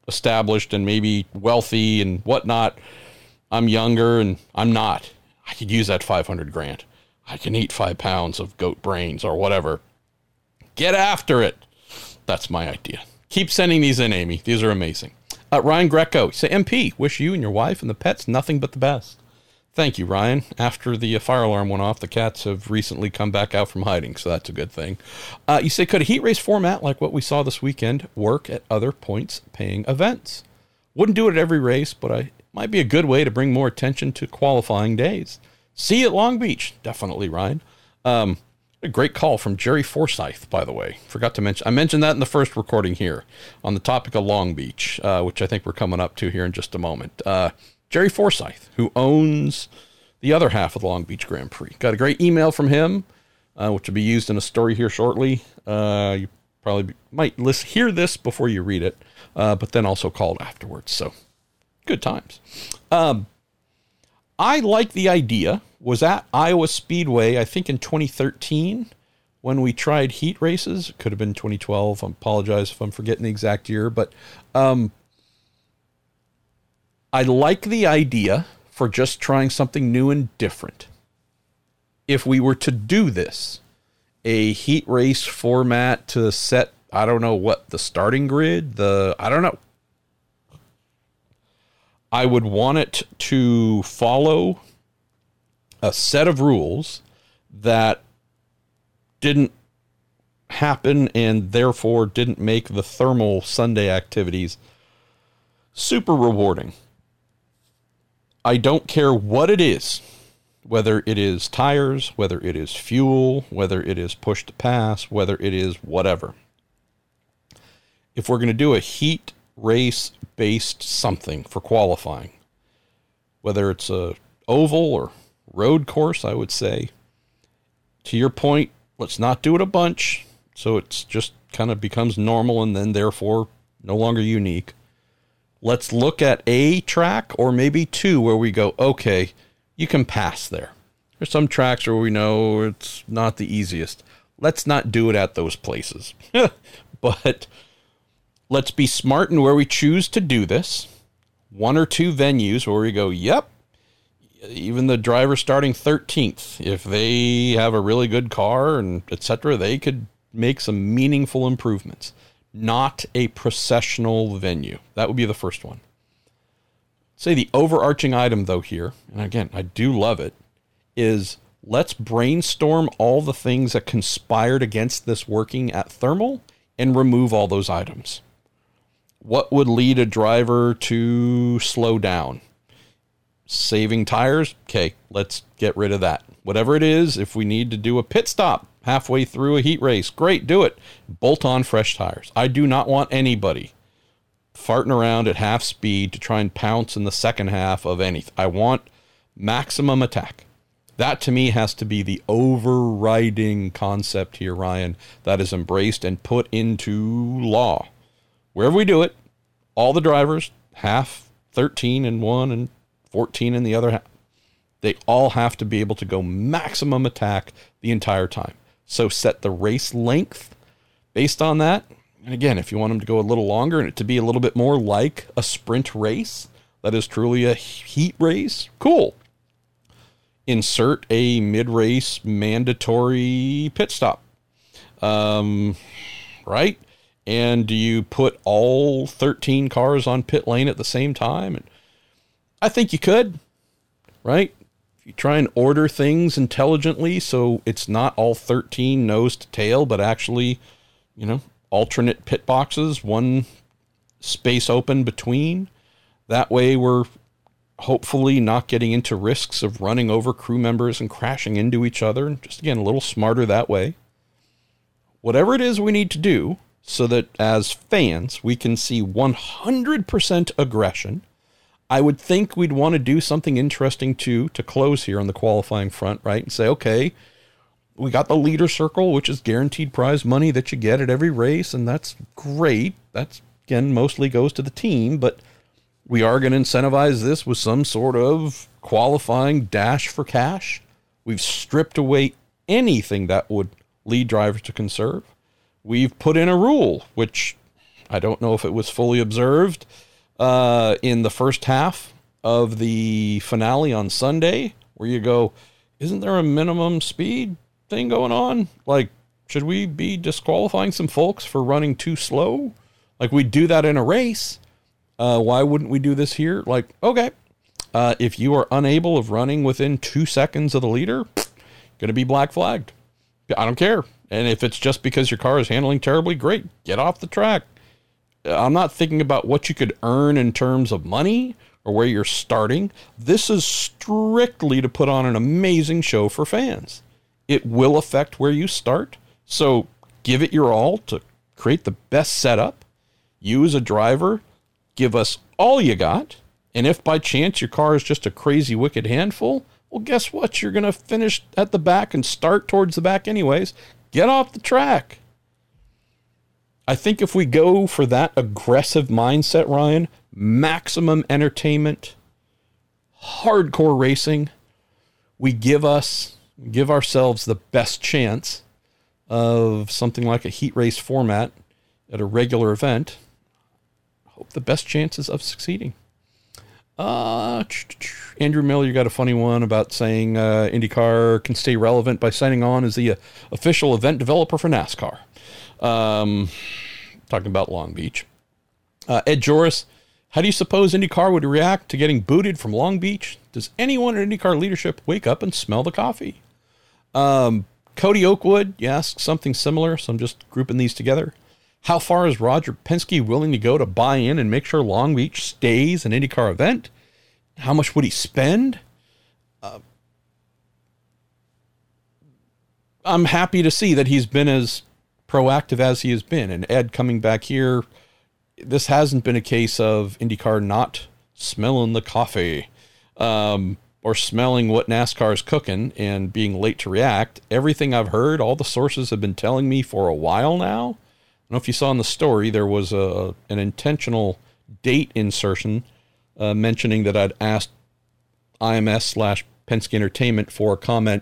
A: established and maybe wealthy and whatnot. I'm younger and I'm not. I could use that five hundred grand. I can eat five pounds of goat brains or whatever. Get after it. That's my idea. Keep sending these in, Amy. These are amazing. Uh, Ryan Greco, say, M P, wish you and your wife and the pets nothing but the best. Thank you, Ryan. After the uh, fire alarm went off, the cats have recently come back out from hiding, so that's a good thing. Uh, you say, could a heat race format like what we saw this weekend work at other points-paying events? Wouldn't do it at every race, but I might be a good way to bring more attention to qualifying days. See you at Long Beach. Definitely, Ryan. Um, a great call from Jerry Forsyth, by the way. Forgot to mention. I mentioned that in the first recording here on the topic of Long Beach, uh, which I think we're coming up to here in just a moment. Uh, Jerry Forsyth, who owns the other half of the Long Beach Grand Prix. Got a great email from him, uh, which will be used in a story here shortly. Uh, you probably be, might listen, hear this before you read it, uh, but then also called afterwards. So good times. Um, I like the idea. Was at Iowa Speedway, I think in twenty thirteen, when we tried heat races. It could have been twenty twelve. I apologize if I'm forgetting the exact year, but um, I like the idea for just trying something new and different. If we were to do this, a heat race format to set, I don't know what, the starting grid, the, I don't know. I would want it to follow a set of rules that didn't happen and therefore didn't make the thermal Sunday activities super rewarding. I don't care what it is, whether it is tires, whether it is fuel, whether it is push to pass, whether it is whatever. If we're going to do a heat race based something for qualifying, whether it's a oval or road course, I would say, to your point, let's not do it a bunch so it's just kind of becomes normal and then therefore no longer unique. Let's look at a track or maybe two where we go, okay, you can pass there. There's some tracks where we know it's not the easiest. Let's not do it at those places. But let's be smart in where we choose to do this. One or two venues where we go, yep, even the driver starting thirteenth, if they have a really good car and et cetera, they could make some meaningful improvements. Not a processional venue. That would be the first one. Say the overarching item, though, here, and again, I do love it, is let's brainstorm all the things that conspired against this working at thermal and remove all those items. What would lead a driver to slow down? Saving tires? Okay, let's get rid of that. Whatever it is, if we need to do a pit stop halfway through a heat race, great, do it. Bolt on fresh tires. I do not want anybody farting around at half speed to try and pounce in the second half of anything. I want maximum attack. That to me has to be the overriding concept here, Ryan, that is embraced and put into law. Wherever we do it, all the drivers, half thirteen in one and fourteen in the other half, they all have to be able to go maximum attack the entire time. So set the race length based on that. And again, if you want them to go a little longer and it to be a little bit more like a sprint race, that is truly a heat race, cool. Insert a mid-race mandatory pit stop. Um, right? And do you put all thirteen cars on pit lane at the same time? And I think you could, right? If you try and order things intelligently so it's not all thirteen nose to tail, but actually, you know, alternate pit boxes, one space open between. That way we're hopefully not getting into risks of running over crew members and crashing into each other. Just, again, a little smarter that way. Whatever it is we need to do so that as fans we can see one hundred percent aggression. I would think we'd want to do something interesting too to close here on the qualifying front, right? And say, okay, we got the leader circle, which is guaranteed prize money that you get at every race, and that's great. That's, again, mostly goes to the team, but we are going to incentivize this with some sort of qualifying dash for cash. We've stripped away anything that would lead drivers to conserve. We've put in a rule, which I don't know if it was fully observed uh, in the first half of the finale on Sunday, where you go, isn't there a minimum speed thing going on? Like, should we be disqualifying some folks for running too slow? Like, we do that in a race. Uh, why wouldn't we do this here? Like, okay, uh, if you are unable of running within two seconds of the leader, going to be black flagged. I don't care. And if it's just because your car is handling terribly, great, get off the track. I'm not thinking about what you could earn in terms of money or where you're starting. This is strictly to put on an amazing show for fans. It will affect where you start. So give it your all to create the best setup. You as a driver, give us all you got. And if by chance your car is just a crazy wicked handful, well, guess what? You're going to finish at the back and start towards the back anyways. Get off the track. I think if we go for that aggressive mindset, Ryan, maximum entertainment, hardcore racing, we give us, give ourselves the best chance of something like a heat race format at a regular event. Hope the best chances of succeeding. Uh, Andrew Miller, you got a funny one about saying uh, IndyCar can stay relevant by signing on as the uh, official event developer for NASCAR. Um, talking about Long Beach. Uh, Ed Joris, how do you suppose IndyCar would react to getting booted from Long Beach? Does anyone in IndyCar leadership wake up and smell the coffee? Um, Cody Oakwood, you asked something similar, so I'm just grouping these together. How far is Roger Penske willing to go to buy in and make sure Long Beach stays an IndyCar event? How much would he spend? Uh, I'm happy to see that he's been as proactive as he has been. And Ed coming back here, this hasn't been a case of IndyCar not smelling the coffee um, or smelling what NASCAR is cooking and being late to react. Everything I've heard, all the sources have been telling me for a while now. I don't know if you saw in the story, there was a an intentional date insertion uh, mentioning that I'd asked I M S slash Penske Entertainment for a comment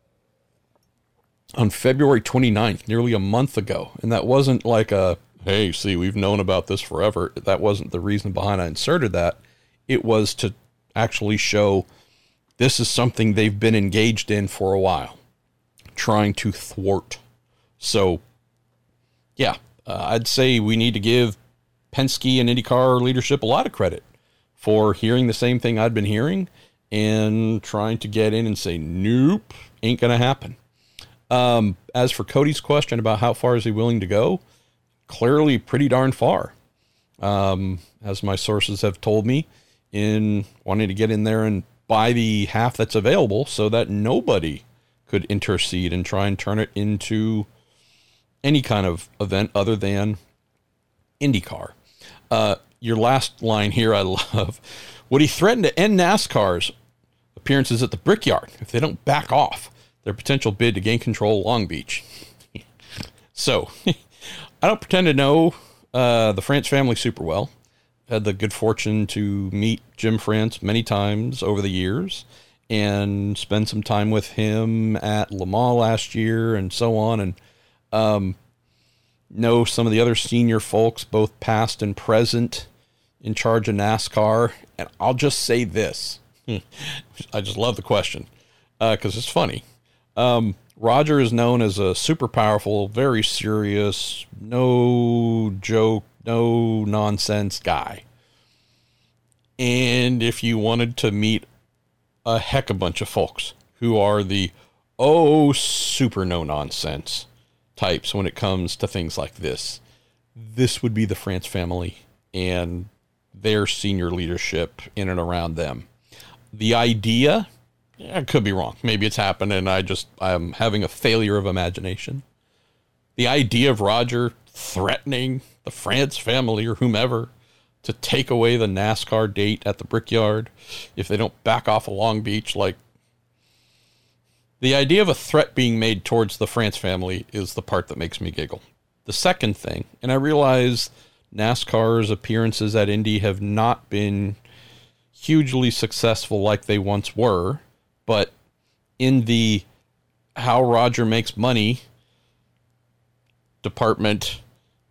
A: on February twenty-ninth, nearly a month ago. And that wasn't like a, hey, see, we've known about this forever. That wasn't the reason behind I inserted that. It was to actually show this is something they've been engaged in for a while, trying to thwart. So, yeah. Uh, I'd say we need to give Penske and IndyCar leadership a lot of credit for hearing the same thing I'd been hearing and trying to get in and say, nope, ain't going to happen. Um, as for Cody's question about how far is he willing to go, clearly pretty darn far. Um, as my sources have told me, in wanting to get in there and buy the half that's available so that nobody could intercede and try and turn it into any kind of event other than IndyCar. Uh, your last line here I love. Would he threaten to end NASCAR's appearances at the Brickyard if they don't back off their potential bid to gain control of Long Beach? So, I don't pretend to know uh, the France family super well. Had the good fortune to meet Jim France many times over the years and spend some time with him at Le Mans last year and so on. And Um, know some of the other senior folks, both past and present, in charge of NASCAR. And I'll just say this. I just love the question because uh, it's funny. Um, Roger is known as a super powerful, very serious, no joke, no nonsense guy. And if you wanted to meet a heck of a bunch of folks who are the, oh, super no nonsense types when it comes to things like this, this would be the France family and their senior leadership in and around them. The idea, yeah, I could be wrong. Maybe it's happened and I just, I'm having a failure of imagination. The idea of Roger threatening the France family or whomever to take away the NASCAR date at the Brickyard if they don't back off of Long Beach, like, the idea of a threat being made towards the France family is the part that makes me giggle. The second thing, and I realize NASCAR's appearances at Indy have not been hugely successful like they once were, but in the how Roger makes money department,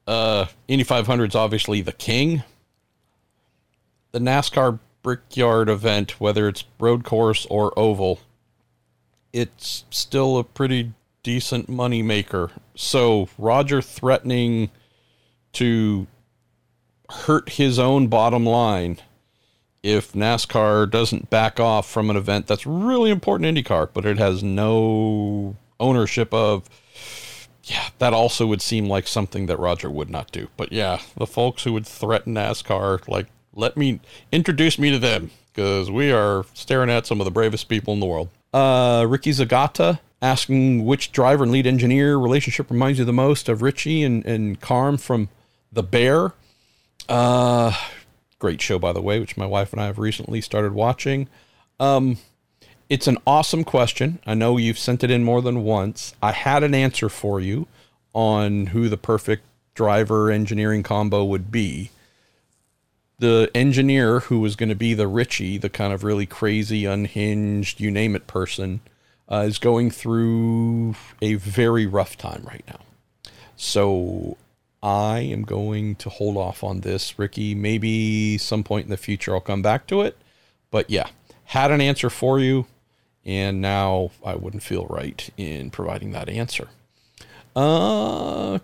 A: Uh, Indy five hundred is obviously the king. The NASCAR Brickyard event, whether it's road course or oval, it's still a pretty decent money maker. So Roger threatening to hurt his own bottom line if NASCAR doesn't back off from an event that's really important in IndyCar, but it has no ownership of, yeah, that also would seem like something that Roger would not do. But yeah, the folks who would threaten NASCAR, like, let me introduce me to them, because we are staring at some of the bravest people in the world. Uh, Ricky Zagata asking which driver and lead engineer relationship reminds you the most of Richie and, and Carm from The Bear. Uh, great show, by the way, which my wife and I have recently started watching. Um, it's an awesome question. I know you've sent it in more than once. I had an answer for you on who the perfect driver engineering combo would be. The engineer who was going to be the Richie, the kind of really crazy, unhinged, you name it person, uh, is going through a very rough time right now. So I am going to hold off on this, Ricky. Maybe some point in the future I'll come back to it. But yeah, had an answer for you, and now I wouldn't feel right in providing that answer. Uh...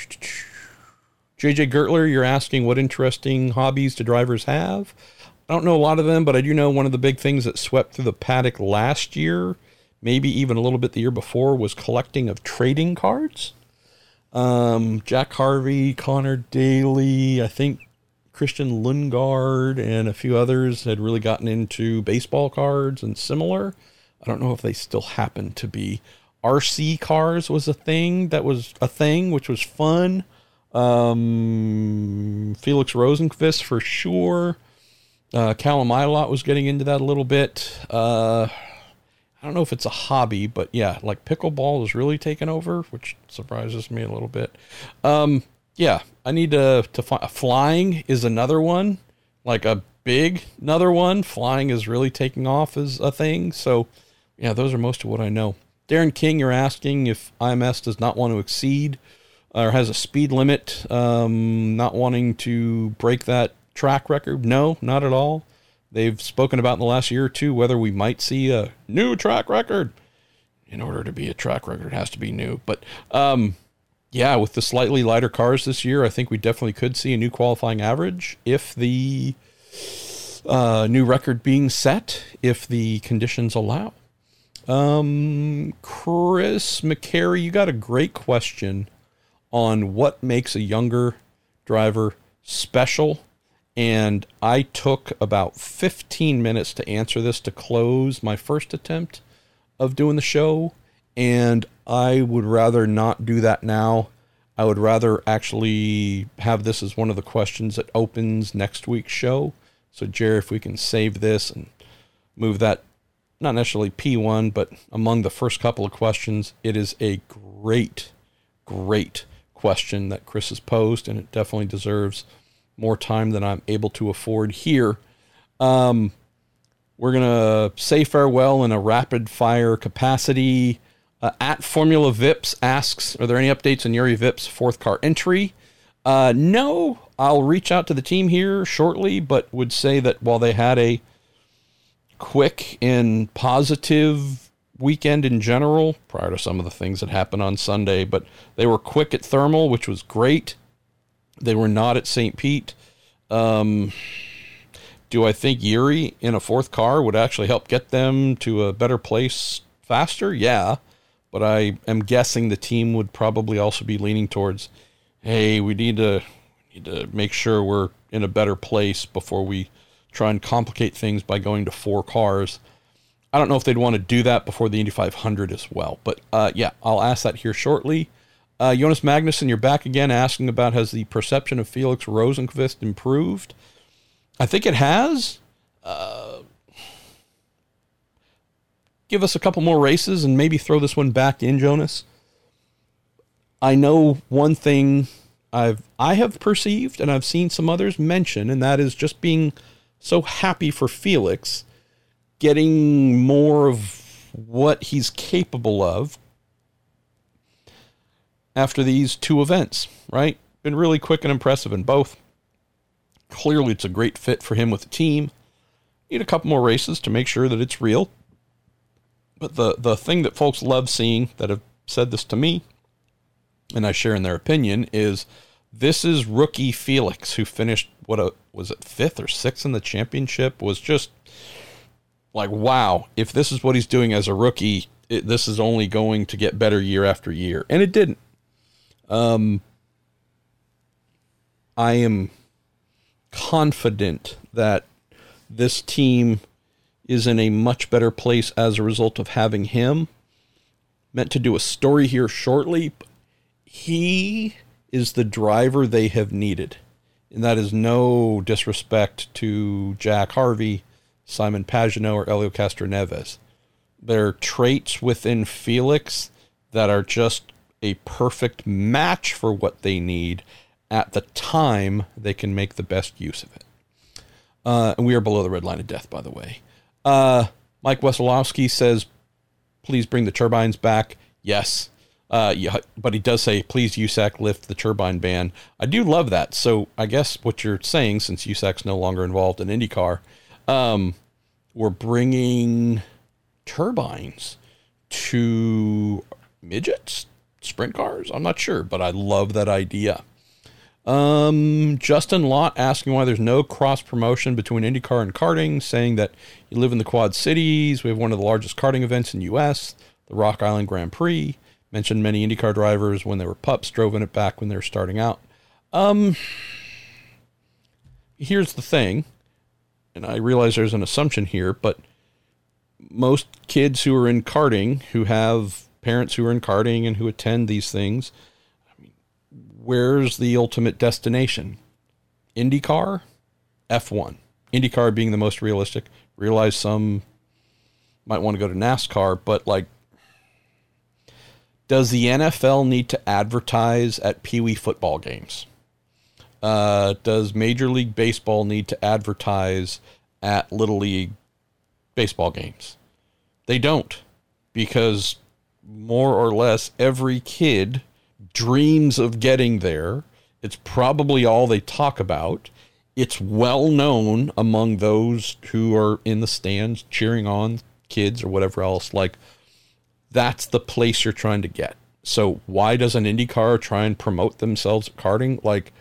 A: J J Gertler, you're asking what interesting hobbies do drivers have? I don't know a lot of them, but I do know one of the big things that swept through the paddock last year, maybe even a little bit the year before, was collecting of trading cards. Um, Jack Harvey, Connor Daly, I think Christian Lundgaard, and a few others had really gotten into baseball cards and similar. I don't know if they still happen to be. R C cars was a thing that was a thing, which was fun. Um, Felix Rosenqvist for sure. Uh, Callum Ilott was getting into that a little bit. Uh, I don't know if it's a hobby, but yeah, like pickleball is really taken over, which surprises me a little bit. Um, yeah, I need to, to find, flying is another one, like a big, another one. Flying is really taking off as a thing. So yeah, those are most of what I know. Darren King, you're asking if I M S does not want to exceed or has a speed limit, um, not wanting to break that track record. No, not at all. They've spoken about in the last year or two whether we might see a new track record. In order to be a track record, it has to be new. But um, yeah, with the slightly lighter cars this year, I think we definitely could see a new qualifying average if the uh, new record being set, if the conditions allow. Um, Chris McCary, you got a great question on what makes a younger driver special. And I took about fifteen minutes to answer this to close my first attempt of doing the show. And I would rather not do that now. I would rather actually have this as one of the questions that opens next week's show. So Jerry, if we can save this and move that, not necessarily P one, but among the first couple of questions, it is a great, great question that Chris has posed, and it definitely deserves more time than I'm able to afford here. Um, we're going to say farewell in a rapid fire capacity. Uh, at Formula Vips asks, are there any updates on Yuri Vip's fourth car entry? Uh, no, I'll reach out to the team here shortly, but would say that while they had a quick and positive weekend in general, prior to some of the things that happened on Sunday, but they were quick at Thermal, which was great. They were not at Saint Pete. Um, do I think Yuri in a fourth car would actually help get them to a better place faster? Yeah, but I am guessing the team would probably also be leaning towards, hey, we need to need to make sure we're in a better place before we try and complicate things by going to four cars. I don't know if they'd want to do that before the Indy five hundred as well. But uh, yeah, I'll ask that here shortly. Uh, Jonas Magnussen, you're back again asking about, has the perception of Felix Rosenqvist improved? I think it has. Uh, give us a couple more races and maybe throw this one back in, Jonas. I know one thing I've I have perceived, and I've seen some others mention, and that is just being so happy for Felix, getting more of what he's capable of after these two events, right? been really quick and impressive in both. Clearly, it's a great fit for him with the team. Need a couple more races to make sure that it's real. But the, the thing that folks love seeing that have said this to me, and I share in their opinion, is this is rookie Felix, who finished, what a, was it fifth or sixth in the championship, was just like, wow, if this is what he's doing as a rookie, it, this is only going to get better year after year. And it didn't. Um, I am confident that this team is in a much better place as a result of having him. Meant to do a story here shortly. He is the driver they have needed. And that is no disrespect to Jack Harvey, Simon Pagenaud, or Helio Castroneves. There are traits within Felix that are just a perfect match for what they need at the time they can make the best use of it. Uh, and we are below the red line of death, by the way. Uh, Mike Wesolowski says, please bring the turbines back. Yes. Uh, yeah, but he does say, please, U S A C, lift the turbine ban. I do love that. So I guess what you're saying, since U S A C's no longer involved in IndyCar, um, we're bringing turbines to midgets, sprint cars. I'm not sure, but I love that idea. Um, Justin Lott asking why there's no cross promotion between IndyCar and karting, saying that you live in the Quad Cities. We have one of the largest karting events in the U S, the Rock Island Grand Prix. Mentioned many IndyCar drivers when they were pups drove in it back when they were starting out. Um, here's the thing, and I realize there's an assumption here, but most kids who are in karting, who have parents who are in karting and who attend these things, where's the ultimate destination? IndyCar, F one. IndyCar being the most realistic. Realize some might want to go to NASCAR, but like, does the N F L need to advertise at Pee Wee football games? Uh, does Major League Baseball need to advertise at Little League baseball games? They don't, because more or less every kid dreams of getting there. It's probably all they talk about. It's well known among those who are in the stands cheering on kids or whatever else. Like, that's the place you're trying to get. So why doesn't IndyCar try and promote themselves at karting? Like,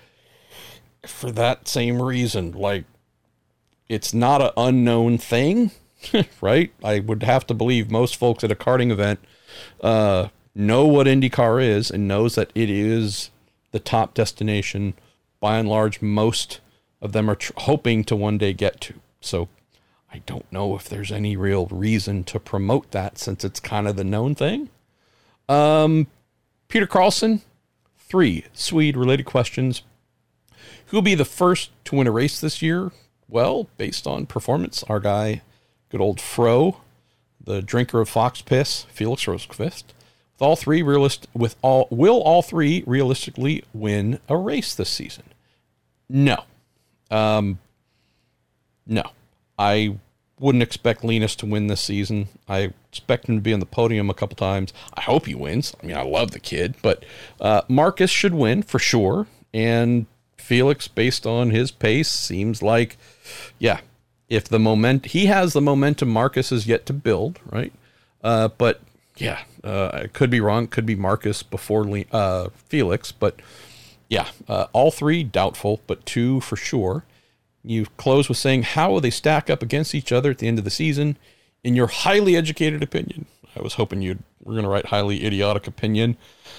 A: for that same reason. Like, it's not an unknown thing, right? I would have to believe most folks at a karting event uh know what IndyCar is and knows that it is the top destination. By and large, most of them are tr- hoping to one day get to. So I don't know if there's any real reason to promote that, since it's kind of the known thing. Um, Peter Carlson, three Swede-related questions. Who will be the first to win a race this year? Well, based on performance, our guy, good old Fro, the drinker of fox piss, Felix Rosenqvist. With all three realist, with all will all three realistically win a race this season? No, um, no. I wouldn't expect Linus to win this season. I expect him to be on the podium a couple times. I hope he wins. I mean, I love the kid, but uh, Marcus should win for sure. And Felix, based on his pace, seems like, yeah, if the moment he has the momentum, Marcus is yet to build, right? Uh, but yeah, uh, I could be wrong. Could be Marcus before Le- uh, Felix, but yeah, uh, all three doubtful, but two for sure. You close with saying, how will they stack up against each other at the end of the season? In your highly educated opinion. I was hoping you were going to write highly idiotic opinion.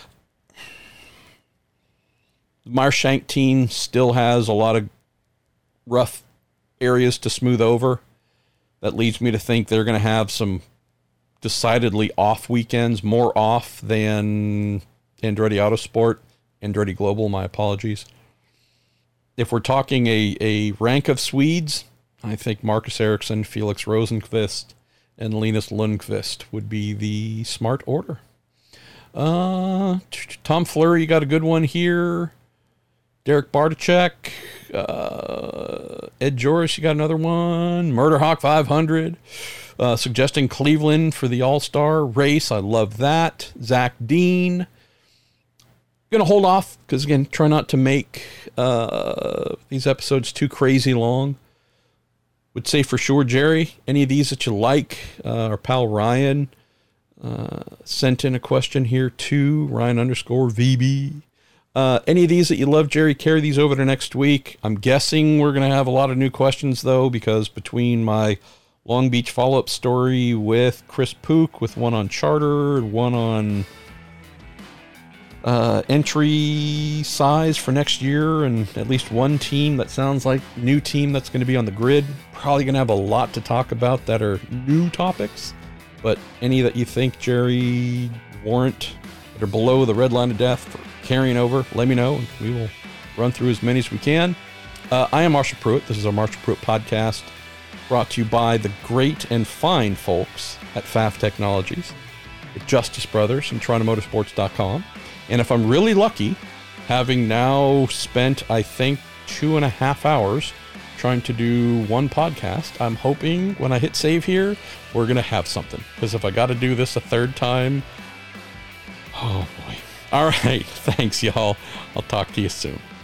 A: The Meyer-Shank team still has a lot of rough areas to smooth over. That leads me to think they're going to have some decidedly off weekends, more off than Andretti Autosport, Andretti Global, my apologies. If we're talking a, a rank of Swedes, I think Marcus Ericsson, Felix Rosenqvist, and Linus Lundqvist would be the smart order. Uh, Tom Fleury, you got a good one here. Derek Bartachek, uh, Ed Joris, you got another one. Murderhawk five hundred, uh, suggesting Cleveland for the All-Star race. I love that. Zach Dean. Gonna hold off because, again, try not to make uh, these episodes too crazy long. Would say for sure, Jerry, any of these that you like, uh, our pal Ryan uh, sent in a question here too. Ryan underscore V B. Uh, any of these that you love, Jerry, carry these over to next week. I'm guessing we're going to have a lot of new questions, though, because between my Long Beach follow-up story with Chris Pook, with one on charter, one on uh, entry size for next year, and at least one team that sounds like new team that's going to be on the grid. Probably going to have a lot to talk about that are new topics, but any that you think, Jerry, warrant, that are below the red line of death for carrying over, let me know, and we will run through as many as we can. Uh, I am Marshall Pruitt. This is our Marshall Pruitt podcast, brought to you by the great and fine folks at F A F Technologies, the Justice Brothers, and Toronto Motorsports dot com. And if I'm really lucky, having now spent, I think, two and a half hours trying to do one podcast, I'm hoping when I hit save here, we're going to have something. Because if I got to do this a third time, oh boy. All right. Thanks, y'all. I'll talk to you soon.